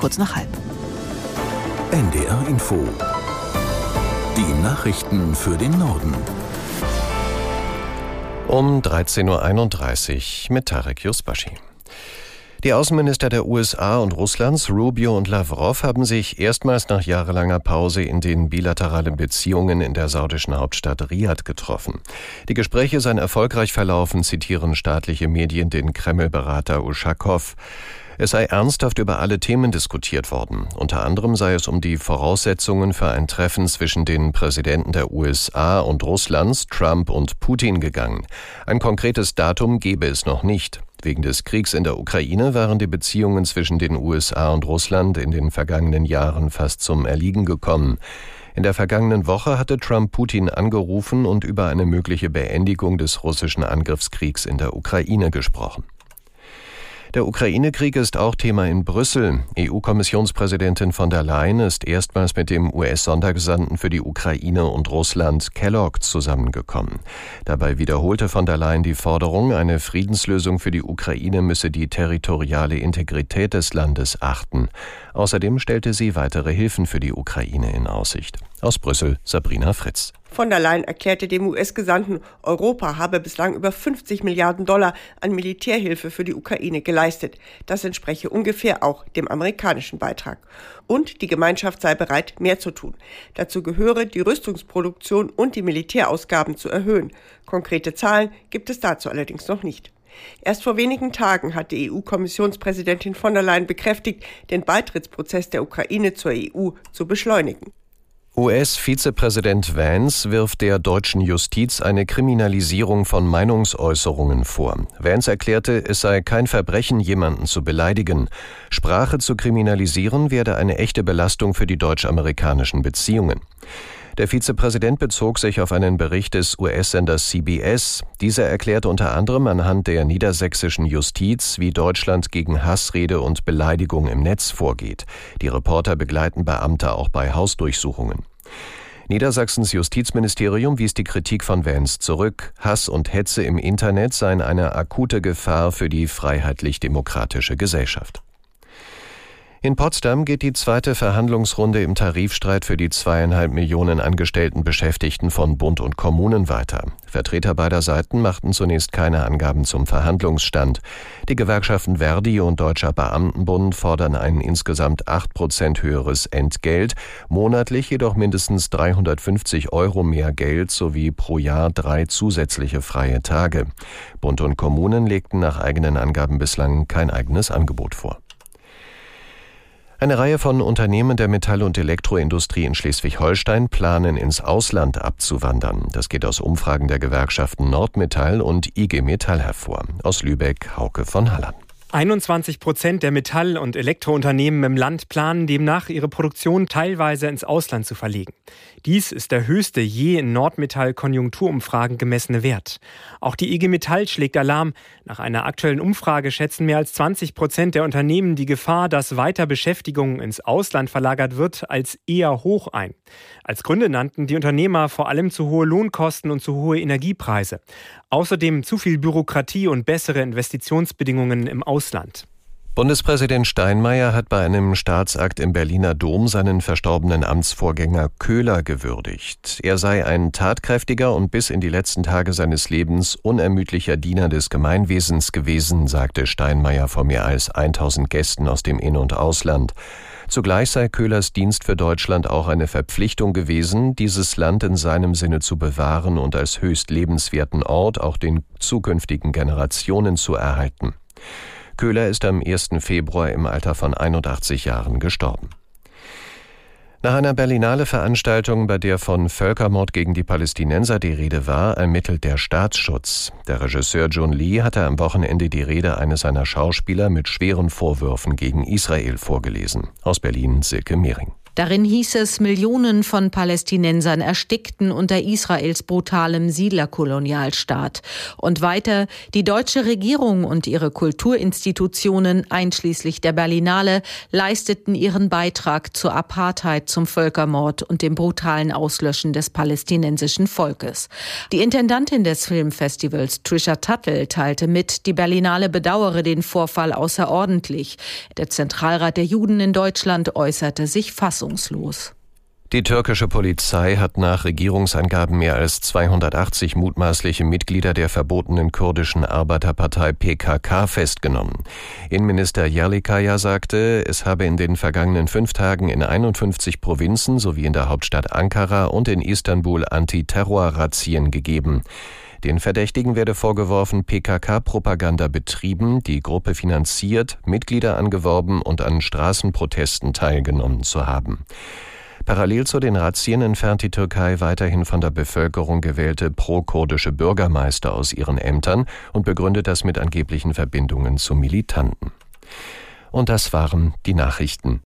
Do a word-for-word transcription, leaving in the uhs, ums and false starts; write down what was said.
kurz nach halb. N D R Info. Die Nachrichten für den Norden. Um dreizehn Uhr einunddreißig mit Tarek Yusbashi. Die Außenminister der U S A und Russlands, Rubio und Lavrov, haben sich erstmals nach jahrelanger Pause in den bilateralen Beziehungen in der saudischen Hauptstadt Riad getroffen. Die Gespräche seien erfolgreich verlaufen, zitieren staatliche Medien den Kreml-Berater Uschakow. Es sei ernsthaft über alle Themen diskutiert worden. Unter anderem sei es um die Voraussetzungen für ein Treffen zwischen den Präsidenten der U S A und Russlands, Trump und Putin, gegangen. Ein konkretes Datum gebe es noch nicht. Wegen des Kriegs in der Ukraine waren die Beziehungen zwischen den U S A und Russland in den vergangenen Jahren fast zum Erliegen gekommen. In der vergangenen Woche hatte Trump Putin angerufen und über eine mögliche Beendigung des russischen Angriffskriegs in der Ukraine gesprochen. Der Ukraine-Krieg ist auch Thema in Brüssel. E U-Kommissionspräsidentin von der Leyen ist erstmals mit dem U S-Sondergesandten für die Ukraine und Russland Kellogg zusammengekommen. Dabei wiederholte von der Leyen die Forderung, eine Friedenslösung für die Ukraine müsse die territoriale Integrität des Landes achten. Außerdem stellte sie weitere Hilfen für die Ukraine in Aussicht. Aus Brüssel, Sabrina Fritz. Von der Leyen erklärte dem U S-Gesandten, Europa habe bislang über fünfzig Milliarden Dollar an Militärhilfe für die Ukraine geleistet. Das entspreche ungefähr auch dem amerikanischen Beitrag. Und die Gemeinschaft sei bereit, mehr zu tun. Dazu gehöre, die Rüstungsproduktion und die Militärausgaben zu erhöhen. Konkrete Zahlen gibt es dazu allerdings noch nicht. Erst vor wenigen Tagen hat die E U-Kommissionspräsidentin von der Leyen bekräftigt, den Beitrittsprozess der Ukraine zur E U zu beschleunigen. U S-Vizepräsident Vance wirft der deutschen Justiz eine Kriminalisierung von Meinungsäußerungen vor. Vance erklärte, es sei kein Verbrechen, jemanden zu beleidigen. Sprache zu kriminalisieren werde eine echte Belastung für die deutsch-amerikanischen Beziehungen. Der Vizepräsident bezog sich auf einen Bericht des U S-Senders C B S. Dieser erklärte unter anderem anhand der niedersächsischen Justiz, wie Deutschland gegen Hassrede und Beleidigung im Netz vorgeht. Die Reporter begleiten Beamte auch bei Hausdurchsuchungen. Niedersachsens Justizministerium wies die Kritik von Vance zurück. Hass und Hetze im Internet seien eine akute Gefahr für die freiheitlich-demokratische Gesellschaft. In Potsdam geht die zweite Verhandlungsrunde im Tarifstreit für die zweieinhalb Millionen angestellten Beschäftigten von Bund und Kommunen weiter. Vertreter beider Seiten machten zunächst keine Angaben zum Verhandlungsstand. Die Gewerkschaften Verdi und Deutscher Beamtenbund fordern ein insgesamt acht Prozent höheres Entgelt, monatlich jedoch mindestens dreihundertfünfzig Euro mehr Geld sowie pro Jahr drei zusätzliche freie Tage. Bund und Kommunen legten nach eigenen Angaben bislang kein eigenes Angebot vor. Eine Reihe von Unternehmen der Metall- und Elektroindustrie in Schleswig-Holstein planen, ins Ausland abzuwandern. Das geht aus Umfragen der Gewerkschaften Nordmetall und I G Metall hervor. Aus Lübeck, Hauke von Halland. einundzwanzig Prozent der Metall- und Elektrounternehmen im Land planen demnach, ihre Produktion teilweise ins Ausland zu verlegen. Dies ist der höchste je in Nordmetall-Konjunkturumfragen gemessene Wert. Auch die I G Metall schlägt Alarm. Nach einer aktuellen Umfrage schätzen mehr als zwanzig Prozent der Unternehmen die Gefahr, dass weiter Beschäftigung ins Ausland verlagert wird, als eher hoch ein. Als Gründe nannten die Unternehmer vor allem zu hohe Lohnkosten und zu hohe Energiepreise. Außerdem zu viel Bürokratie und bessere Investitionsbedingungen im Ausland. Bundespräsident Steinmeier hat bei einem Staatsakt im Berliner Dom seinen verstorbenen Amtsvorgänger Köhler gewürdigt. Er sei ein tatkräftiger und bis in die letzten Tage seines Lebens unermüdlicher Diener des Gemeinwesens gewesen, sagte Steinmeier vor mehr als tausend Gästen aus dem In- und Ausland. Zugleich sei Köhlers Dienst für Deutschland auch eine Verpflichtung gewesen, dieses Land in seinem Sinne zu bewahren und als höchst lebenswerten Ort auch den zukünftigen Generationen zu erhalten. Köhler ist am ersten Februar im Alter von einundachtzig Jahren gestorben. Nach einer Berlinale-Veranstaltung, bei der von Völkermord gegen die Palästinenser die Rede war, ermittelt der Staatsschutz. Der Regisseur Jun Lee hatte am Wochenende die Rede eines seiner Schauspieler mit schweren Vorwürfen gegen Israel vorgelesen. Aus Berlin, Silke Mehring. Darin hieß es, Millionen von Palästinensern erstickten unter Israels brutalem Siedlerkolonialstaat. Und weiter, die deutsche Regierung und ihre Kulturinstitutionen, einschließlich der Berlinale, leisteten ihren Beitrag zur Apartheid, zum Völkermord und dem brutalen Auslöschen des palästinensischen Volkes. Die Intendantin des Filmfestivals, Trisha Tuttle, teilte mit, die Berlinale bedauere den Vorfall außerordentlich. Der Zentralrat der Juden in Deutschland äußerte sich fassungslos. Die türkische Polizei hat nach Regierungsangaben mehr als zweihundertachtzig mutmaßliche Mitglieder der verbotenen kurdischen Arbeiterpartei P K K festgenommen. Innenminister Yerlikaya sagte, es habe in den vergangenen fünf Tagen in einundfünfzig Provinzen sowie in der Hauptstadt Ankara und in Istanbul Antiterror-Razzien gegeben. Den Verdächtigen werde vorgeworfen, P K K-Propaganda betrieben, die Gruppe finanziert, Mitglieder angeworben und an Straßenprotesten teilgenommen zu haben. Parallel zu den Razzien entfernt die Türkei weiterhin von der Bevölkerung gewählte pro-kurdische Bürgermeister aus ihren Ämtern und begründet das mit angeblichen Verbindungen zu Militanten. Und das waren die Nachrichten.